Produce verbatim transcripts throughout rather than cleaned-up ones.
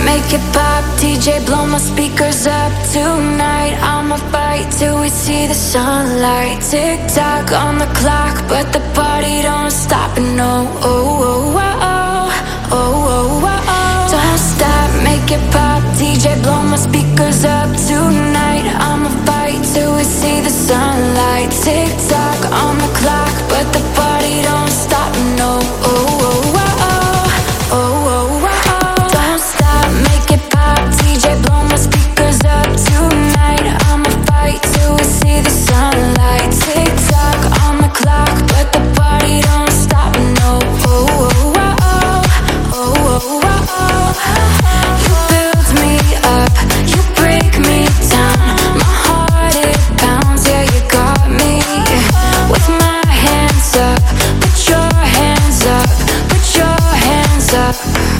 make it pop. D J, blow my speakers up tonight. I'ma fight till we see the sunlight. Tick tock on the clock, but the party don't stop. No, oh, oh, oh, oh, oh, oh, oh, oh. Don't stop, make it pop. D J, blow my speakers up tonight. I'ma fight till we see the sunlight. Tick tock on the clock, but the party don't stop. No, oh, oh, oh, oh, oh, oh, oh. Don't stop, make it pop. D J, blow my speakers up tonight. I'ma fight till we see the sunlight. Tick tock on the clock, but the party don't stop. No, oh, oh, oh, oh, oh, oh, oh. You build me up, you break me down. My heart it pounds, yeah, you got me. With my hands up, put your hands up, put your hands up.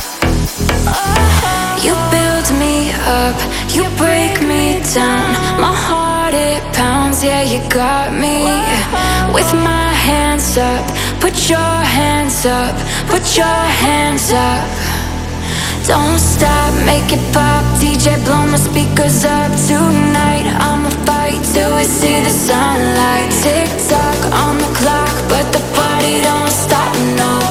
You build me up, you break me down. My heart it pounds, yeah, you got me. With my hands up, put your hands up, put your hands up. Don't stop, make it pop. D J, blow my speakers up tonight. I'ma fight till we see the sunlight. Tick tock on the clock, but the party don't stop. No,